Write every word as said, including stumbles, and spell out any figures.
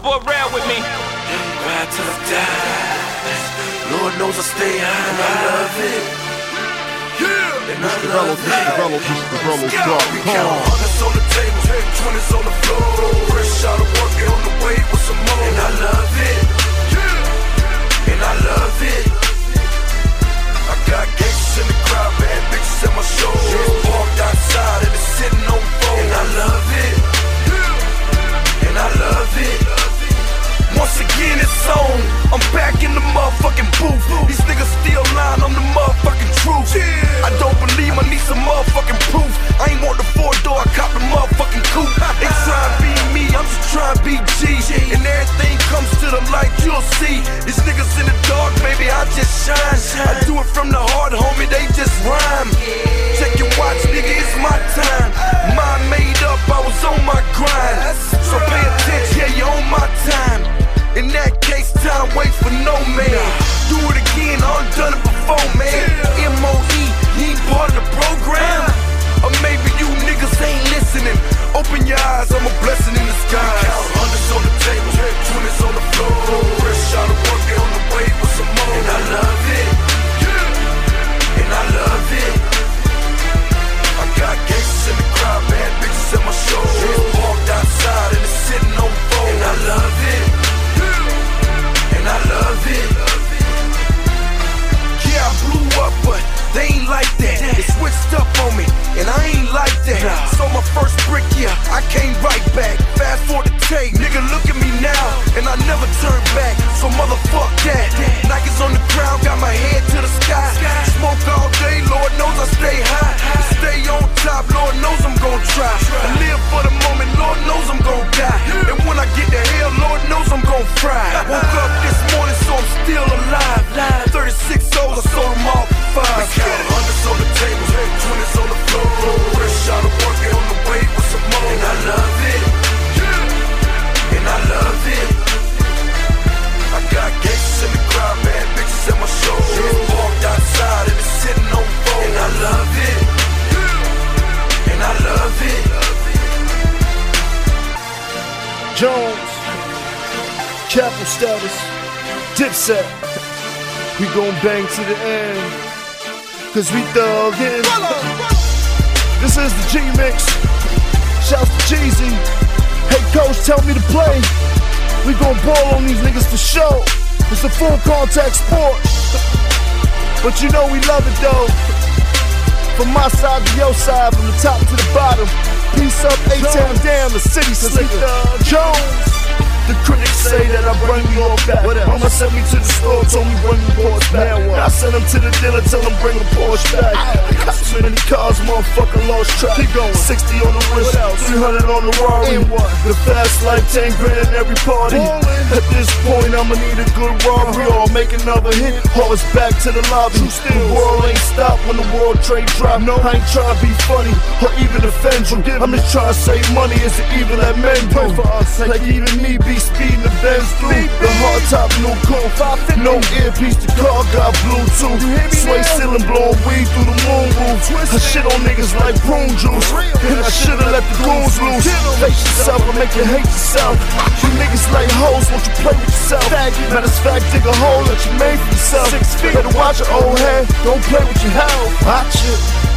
boy Rail with me. Ride till I die. Lord knows I stay high and I love it. Yeah, and I love it. Develop, develop, develop, We count hundreds on the table, twenties on the floor. Fresh out of work and on the way with some more. And I love it. Yeah, and I love it. I got gangsters in the crowd, bad bitches at my show. Parked outside and it's sitting on four. And I love it. Yeah, and I love it. Once again it's on, I'm back in the motherfucking booth. These niggas still lying, I'm the motherfucking truth. I don't believe I need some motherfucking proof. I ain't want the four door, I cop the motherfucking coupe. They try to be me, I'm just trying to be G. And everything comes to the light, you'll see. These niggas in the dark, baby, I just shine. I do it from the heart, homie, they just rhyme. Check your watch, nigga, it's my time. Mind made up, I was on my grind. So pay attention, yeah, you're on my time. In that case, time waits for no man. Do it again, I done done it before, man. M O E, you ain't part of the program. Or maybe you niggas ain't listening. Open your eyes, I'm a blessing in disguise. Count hundreds on the table, twenties on the floor. Fresh out of work, on the way with some more. And I love it. And I love it. I got gangsters in the crowd, bad bitches at my show. Parked outside and it's sitting on four. And I love it. I love it. Yeah, I blew up, but they ain't like that. They switched up on me, and I ain't like that. So my first brick, yeah, I came right back. Fast forward the tape, nigga, look at me now, and I never turn back. So motherfuck that. Nikes on the ground, got my head to the sky. Smoke all day, Lord knows I stay high. And stay on top, Lord knows I'm gon' try. I live for the moment, Lord knows I'm gon' die. And when I get to hell, Lord knows I'm gon' fry. Woke up this morning, so I'm still alive. thirty-six O's, I sold them all for five. Count hundreds on the table, twenties on the floor. Fresh out of work and on the way with some more. And I love it. And I love it. I got gangsters in the crowd, bad bitches at my show. Parked outside and it's sitting on four. And I love it. And I love it. Jones, Capital Status, Dipset. We gon' bang to the end, cause we thuggin'. This is the G-Mix. Shouts to Jeezy. Hey coach, tell me to play. We gon' ball on these niggas for sure. It's a full contact sport, but you know we love it though. From my side to your side, from the top to the bottom. Peace up, A-Town down, the city slicker. Jones. The critics say that I bring me all back. Mama sent me to the store, told me bring me Porsche back. Now I sent him to the dealer, tell him bring a Porsche back. I got so many cars, motherfucker lost track. Keep going. sixty on the wrist, three hundred on the Rari. The fast life, ten grand every party. At this point, I'ma need a good robbery or make another hit. Horse back to the lobby. The world ain't stopped when the world trade drop. No, I ain't trying to be funny or even offend you. I'm just trying to save money. It's the evil that men do. Like even me be speeding the Benz through. The hard top, new cool. No earpiece, the car got Bluetooth. Sway ceiling, blowing weed through the moon roof. I shit on niggas like prune juice. And I should've let the goons loose. Face yourself, I make you hate yourself. You niggas like hoes, won't you play with yourself? Matter of fact, dig a hole that you made for yourself. Better watch your old head, don't play with your health. Watch it.